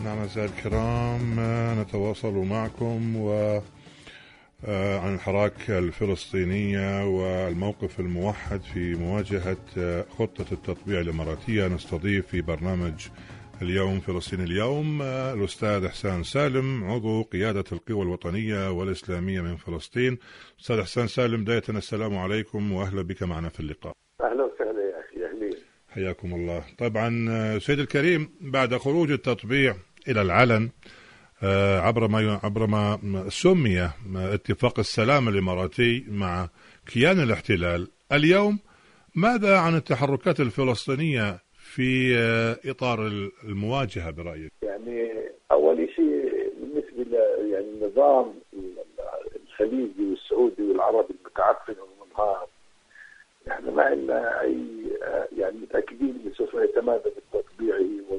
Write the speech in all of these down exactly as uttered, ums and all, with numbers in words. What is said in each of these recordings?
نعم أعزائي الكرام، نتواصل معكم و عن الحراك الفلسطينية والموقف الموحد في مواجهة خطة التطبيع الإماراتية. نستضيف في برنامج اليوم فلسطين اليوم الأستاذ إحسان سالم، عضو قيادة القوى الوطنية والإسلامية من فلسطين. أستاذ إحسان سالم، بداية السلام عليكم وأهلا بك معنا في اللقاء. أهلا وسهلا يا أخي، أهلين، حياكم الله. طبعا سيد الكريم، بعد خروج التطبيع إلى العلن عبر ما عبر ما سمي اتفاق السلام الإماراتي مع كيان الاحتلال، اليوم ماذا عن التحركات الفلسطينية في إطار المواجهة برأيك؟ يعني أول شيء بالنسبة ل يعني النظام الخليجي والسعودي والعربي المتعفن والمنهار، احنا ما عندنا أي يعني متأكدين أنه سوف يتمادى بالتطبيع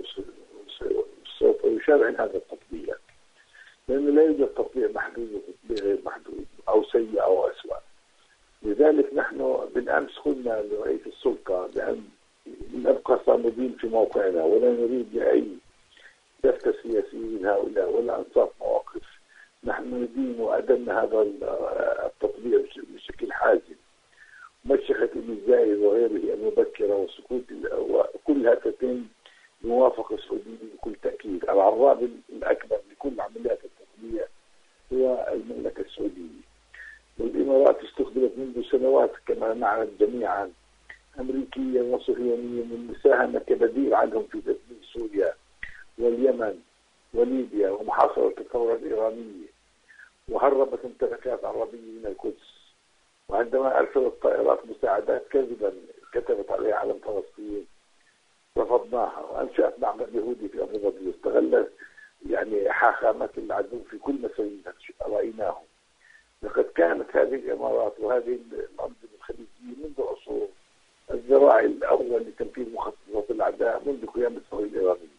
وسوف يشرع هذا التطبيع، لأنه لا يوجد تطبيع محدود وتطبيع غير محدود أو سيء أو أسوأ. لذلك نحن بالأمس قلنا لرئيس السلطة بأن نبقى صامدين في موقعنا ولا نريد لأي دفتة سياسي من هؤلاء ولا أنصاف مواقف. نحن ندين وأدمنا هذا التطبيع بشكل حازم. مشيخة ابن زايد وغيره المبكرة وسكوت وكلها تتم بموافقة السعودية بكل تأكيد. العراب الأكبر لكل عمليات التطبيع هو المملكة السعودية، والإمارات استخدمت منذ سنوات كما نعلم جميعا أمريكيا وصهيونيا للمساهمة كبديل عنهم في تدمير سوريا واليمن وليبيا ومحاصرة الثورة الإيرانية، وهربت ممتلكات عربية من القدس. وعندما أرسلت طائرات مساعدات كذبا كتبت عليها علم فلسطين رفضناها، وأنشأت معبد يهودي في أبو ظبي واستغلت يعني حاخامة العدو في كل مسيرها رأيناهم. لقد كانت هذه الإمارات وهذه الأنظمة الخليجية منذ عصور الذراع الأول لتنفيذ مخططات الأعداء منذ قيام الثورة الإيرانية،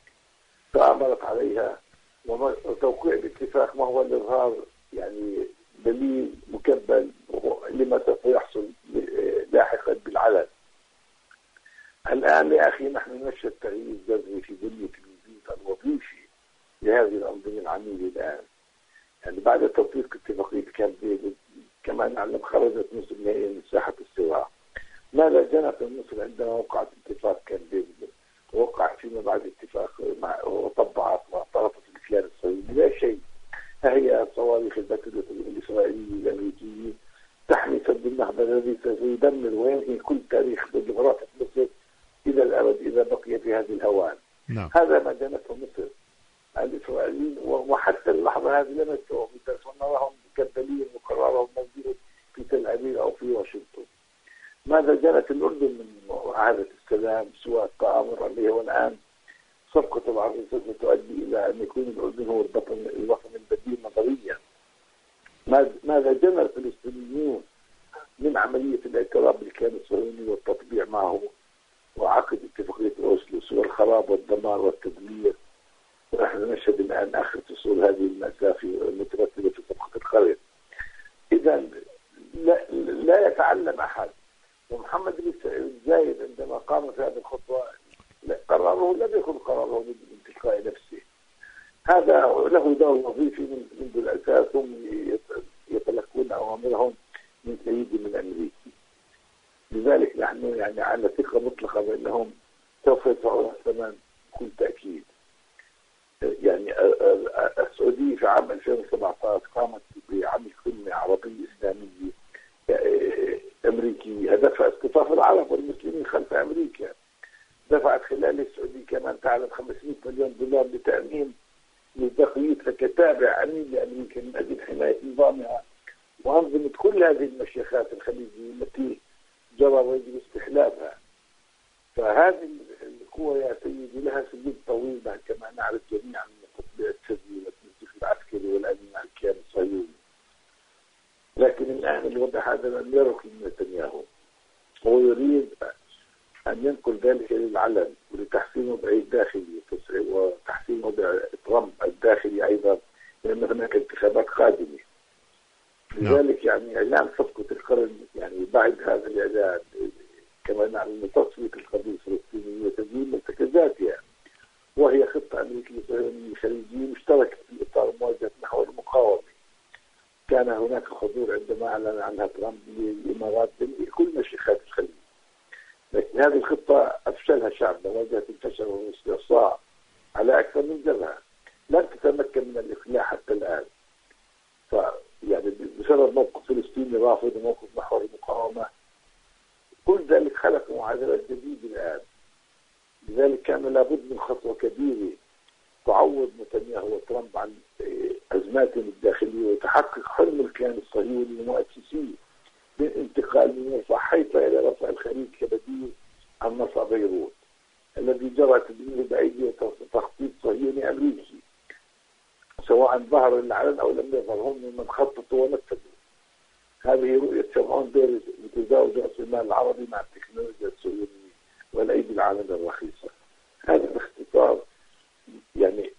تآمرت عليها. وتوقيع الاتفاق ما هو الإظهار يعني دليل مكبل لما سوف يحصل لاحقا بالعلن. الآن يا أخي نحن نشهد تغيير جذري في بنية الوجود الوظيفي لهذه الأنظمة العنيدة الآن. يعني بعد تطبيق اتفاقية كامب ديفيد كما نعلم خرجت مصر نهائيا من ساحة الصراع. ماذا جنت مصر عندما وقعت اتفاق كامب ديفيد ووقعت فيما بعد اتفاق مع وطبعت واعترفت بالكيان الصهيوني؟ لا شيء. هي صواريخ الباتريوت الإسرائيلية الأمريكية تحمي سد النهضة الذي سيدمر وينهي كل تاريخ جغرافيا مصر إلى الأبد إذا بقي في هذه الهوان. نعم. هذا ما جنته مصر الإسرائيليين، وحتى اللحظة هذه لم يستوعبوا ونراهم مكبلين وقرارهم موجود في تل أبيب أو في واشنطن. ماذا جنت الأردن من معاهدة السلام سوى التآمر عليه؟ والآن صفقة العرض سوف تؤدي إلى أن يكون الأردن هو الوطن الوطن البديل نظريا. ماذا جنى الفلسطينيون من عملية الاعتراف بالكيان الصهيوني والتطبيع معه وعقد اتفاقية أوسلو سوى الخراب والدمار والتدمير؟ ونحن نشهد الآن آخر تصول هذه المأساة في مترتبة في صفقة الخريط. إذا لا, لا يتعلم أحد. ومحمد بن زايد عندما قام في هذه الخطوة قراره لم يكن قراره من تلقاء نفسه، هذا له دور وظيفي منذ الأساس. هم يتلقون أوامرهم من سيدي من أمريكي. لذلك نحن يعني على ثقة مطلقة بأنهم سوف يدفعون الثمن بكل تأكيد. يعني السعودية في عام ألفين وسبعة عشر قامت بعمل قمة عربية إسلامية أمريكية هدفها اصطفاف العرب والمسلمين خلف أمريكا. دفعت خلال السعودية كما تعلم خمسمائة مليون دولار لتأمين مصداقيتها كتابع أمين لأمريكا من أجل حماية نظامها وأنظمة كل هذه المشيخات الخليجية التي جرى ويجب استحلافها. فهذه القوة يا سيدي لها سجل طويل كما نعرف جميعا من التطبيع السري والتنسيق العسكري والأمن مع الكيان الصهيوني. لكن الآن الوضع هذا لم يرق نتنياهو، هو يريد أن ينقل ذلك للعلن ولتحسين وضعه الداخلي وتحسين وضع ترامب الداخلي أيضا، لأن هناك انتخابات قادمة. لذلك يعني إعلان صفقة القرن يعني بعد هذا الإعلان كما نعلم تصفية القضية الفلسطينية تزيل مرتكزاتها، وهي خطة الأمريكي الصهيوني الخليجي مشتركة في إطار مواجهة محور المقاومة. كان هناك حضور عندما أعلن عنها ترامب للإمارات لكل مشيخات الخليج، لكن هذه الخطة أفشلها شعبنا، واجهت الفشل والاستعصاء على أكثر من جبهة، لم تتمكن من الإقلاع حتى الآن. ف يعني بسبب موقف فلسطيني رافض وموقف محور المقاومة، كل ذلك خلق معادلات جديدة الآن. لذلك كان لابد من خطوة كبيرة تعوض نتنياهو وترامب عن أزماتهم الداخلية وتحقق حلم الكيان الصهيوني المؤسسي بالانتقال من مرفأ حيفا إلى رفع الخليج كبديل عن مرفأ بيروت الذي جرى تدميره بأيدي تخطيط صهيوني أمريكي، سواء ظهر العلن أو لم يظهر، هم من خططوا ونفذوا. هذه رؤية شمعون بيرز لتزاوج رأس المال العربي مع التكنولوجيا الصهيونية والأيدي العالمية الرخيصة. هذا باختصار يعني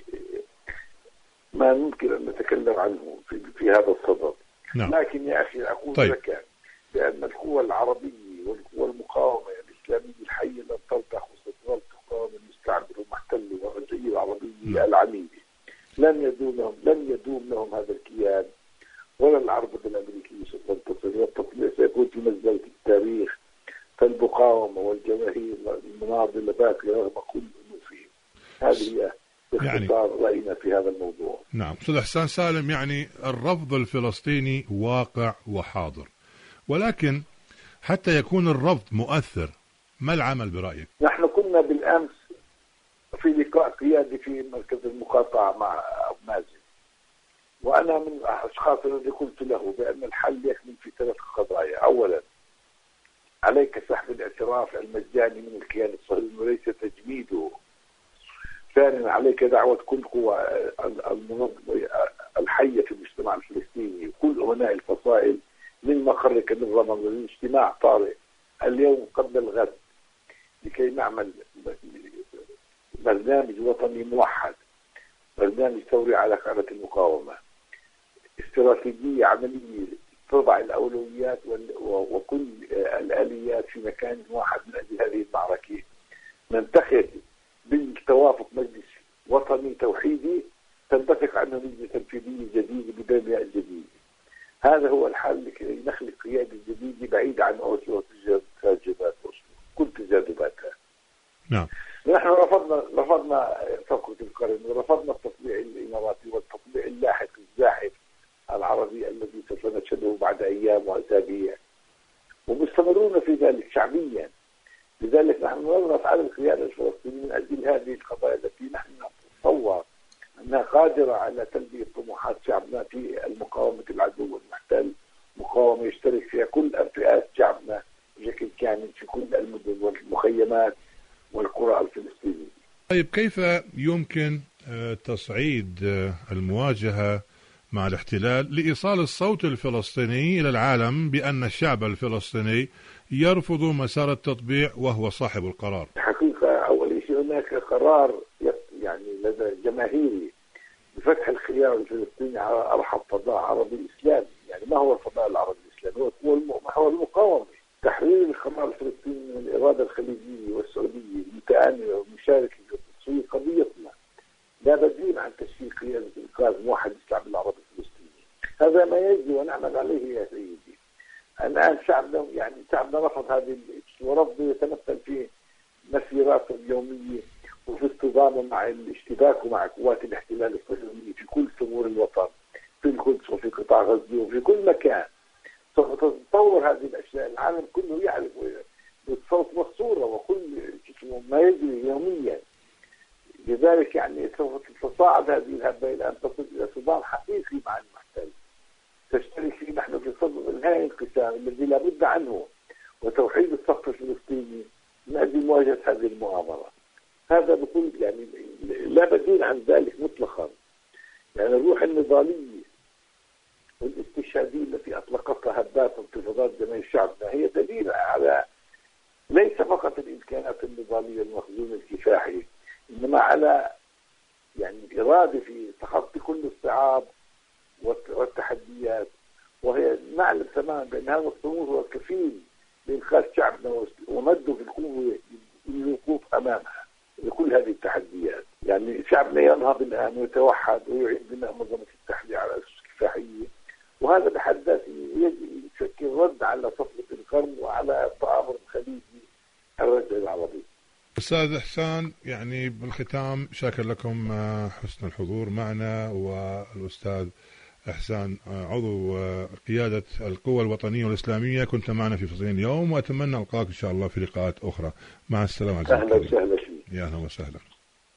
ما ممكن أن نتكلم عنه في, في هذا الصدد. نعم. لكن يا أخي أقول طيب. لك بأن القوى العربية والقوى المقاومة الإسلامية الحية لن ترتخ وستظل تقاوم المستعمر والمحتل والرجعية العربية نعم. العميلة. لن يدوم لهم لن يدوم لهم هذا الكيان، ولا العربة الأمريكية ستنتصر، والتطبيع سيكون في مزبلة التاريخ. فالمقاومة والجماهير المناضلة باقية رغم كل أنوفهم. هذه هي باختصار يعني رأينا في هذا الموضوع. نعم أستاذ إحسان سالم، يعني الرفض الفلسطيني واقع وحاضر، ولكن حتى يكون الرفض مؤثر ما العمل برأيك؟ نحن كنا بالأمس في لقاء قيادي في مركز المقاطعة مع أبو مازن، وأنا من الأشخاص الذي قلت له بأن الحل يكمن في ثلاث قضايا. أولا، عليك سحب الاعتراف المجاني من الكيان الصهيوني وليس تجميده. ثانيا، عليك دعوة كل قوى المنظمة الحية في المجتمع الفلسطيني وكل أبناء الفصائل من مقرك النظام للاجتماع طارئ اليوم قبل الغد لكي نعمل برنامج وطني موحد، برنامج ثوري على قاعدة المقاومة، استراتيجية عملية تضع الأولويات وكل الآليات في مكان واحد من أجل هذه المعركة. ننتخب بالتوافق مجلس وطني توحيدي تنبثق عنه لجنة تنفيذية جديدة ببناء جديد. هذا هو الحل لكي نخلق قيادة جديدة بعيدة عن أوسلو وتجاذبات أوسلو كل تجاذباتها. نعم. نحن رفضنا رفضنا فقرة القرن، ورفضنا التطبيع الإماراتي والتطبيع اللاحق الزاحف العربي الذي سوف نشهده بعد أيام وأسابيع، ومستمرون في ذلك شعبيا. لذلك نحن نضغط على القيادة الفلسطينية من أجل هذه القضايا التي نحن نتصور أنها قادرة على تلبية طموحات شعبنا في المقاومة العدو المحتل، مقاومة يشترك فيها كل فئات شعبنا بشكل كامل في كل المدن والمخيمات والقرى الفلسطينية. طيب، كيف يمكن تصعيد المواجهة مع الاحتلال لإيصال الصوت الفلسطيني إلى العالم بأن الشعب الفلسطيني يرفض مسار التطبيع وهو صاحب القرار؟ حقيقة أول شيء هناك قرار يعني لدى جماهيري بفتح الخيار الفلسطيني على أرحب فضاء عربي إسلامي. يعني ما هو الفضاء العربي الإسلامي؟ هو محور المقاومة، تحرير القرار الفلسطيني من الإرادة الخليجية والسعودية المتآمرة والمشاركة في تصوير قضيتنا. لا بديل عن تشكيل قيادة إنقاذ موحد الشعب العربي الفلسطيني. هذا ما يجري ونعمل عليه يا سيدي. الآن شعبنا يعني شعبنا رفض هذه ورفضه يتمثل في مسيراته اليومية وفي اصطدامه مع الاشتباك ومع قوات الاحتلال الصهيوني في كل ثغور الوطن، في القدس وفي قطاع غزة وفي كل مكان. سوف تتطور هذه الأشياء، العالم كله يعرف بالصوت والصورة وكل ما يجري يوميا. لذلك يعني سوف تتصاعد هذه الهبة إلى أن تصل إلى صدام حقيقي مع المحتل تشترك فيه نحن في صدد انهاء الانقسام الذي لا بد عنه وتوحيد الصف الفلسطيني من أجل مواجهة هذه المؤامرة. هذا بكل يعني لا بديل عن ذلك مطلقا. يعني الروح النضالية والاستشهادية التي أطلقتها هبات انتفاضات جماهير شعبنا هي دليل على ليس فقط الإمكانات النضالية المخزون الكفاحي، إنما على يعني إرادة في تخطي كل الصعاب والتحديات. وهي نعلم تماما بأن هذا الصمود هو كفيل بإنقاذ شعبنا ومده في القوة للوقوف أمامها لكل هذه التحديات. يعني شعبنا ينهض الآن ويتوحد ويعيد بناء منظمة التحرير على أسس كفاحية، وهذا بحد ذاته يشكل رد على صفوة القرن وعلى التآمر الخليجي الرجعي العربي. أستاذ إحسان، يعني بالختام شاكر لكم حسن الحضور معنا، والأستاذ إحسان عضو قيادة القوى الوطنية والإسلامية كنت معنا في فلسطين اليوم، وأتمنى ألقاك إن شاء الله في لقاءات أخرى. مع السلامة. أهلا وسهلا فيك. يا أهلا وسهلا.